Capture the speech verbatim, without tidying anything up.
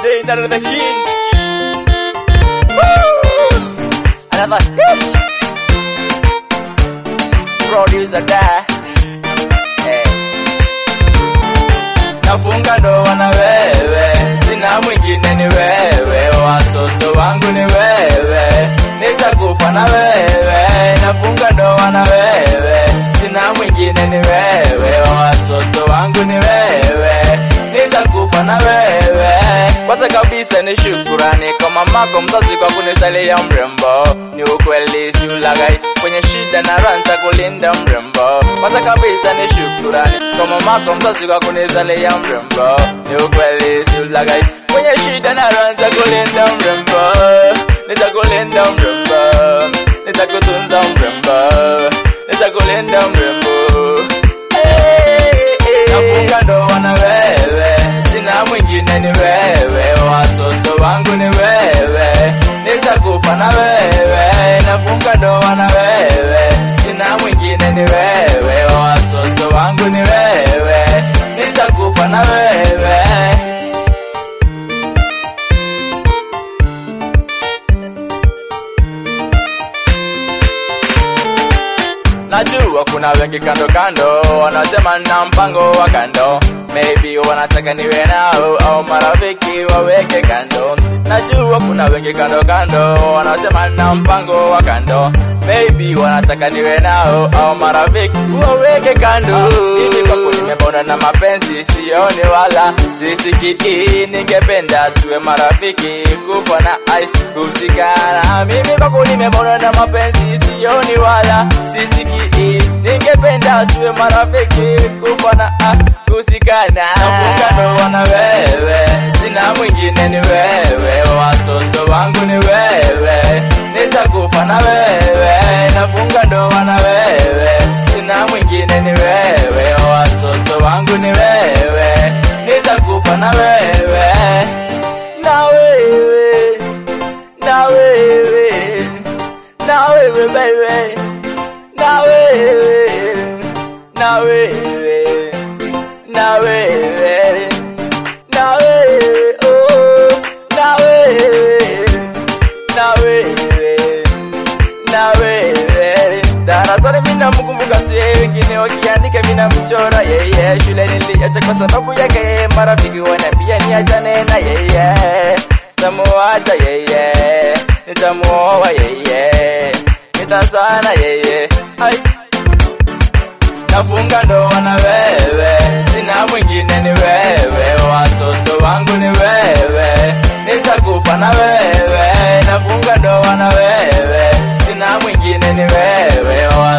again, another king. Woo! Another hit. Producer there. Hey. Nafunga ndoa na wewe, sina mwingine ni wewe, watoto wangu ni wewe, nitakufa na wewe. Nafunga ndoa na wewe, sina mwingine ni wewe, watoto wangu ni wewe, nitakufa na wewe. Kwanza kabisa ni shukurani kwa mamako mzazi kwa kunizalia mrembo. Ni ukweli si ulaghai, kwenye shida na raha nitakulinda mrembo. Kwanza kabisa ni shukurani kwa mamako mzazi kwa kunizalia mrembo. Ni ukweli si ulaghai, kwenye shida na raha nitakulinda mrembo. Nitakulinda mrembo, nitakutunza mrembo, nitakulinda mrembo. Nafunga ndoa na wewe, sina mwingine ni wewe, watoto wangu ni wewe, nitakufa na wewe. Nafunga ndoa na wewe, sina mwingine ni wewe, watoto wangu ni wewe, nitakufa na wewe. Najua kuna wengi kando kando wanasema na mpango wa kando, maybe wanataka niwe nao au marafiki waweke kando. Najua kuna wengi kando kando wanasema na mpango wa kando, maybe wanataka niwe nao au marafiki waweke kando. Mimi kwako nimebona na mapenzi sioni wala sisikii, ningependa tuwe marafiki kufa na ai kusikana. Mimi kwako nimebona na mapenzi sioni wala sisikii, ningependa tuwe marafiki kufa na ai kusikana. Nafunga ndoa na wewe, sina mwingine ni wewe, watoto wangu ni wewe, nitakufa na wewe. Nafunga ndoa na wewe, sina mwingine ni wewe, watoto wangu ni wewe, nitakufa na wewe. Na wewe, na wewe, na wewe baby, na wewe, na wewe, na wewe, na wewe, oh, na wewe, na wewe, na wewe. Darasani mina mkumbuka tie, wengine wakiandika mina mchora yeye. Yeah, yeah. Shule niliacha kwa sababu yake, marafiki wanambia niachane na yeye. Yeah. Sitamuacha yeye, yeah. Nitamuoa yeye, yeah. Nitasana yeye, yeah. Nafunga ndoa na wewe, sina mwingine ni wewe, watoto wangu ni wewe, nitakufa na wewe. Nafunga ndoa na wewe, sina mwingine ni wewe.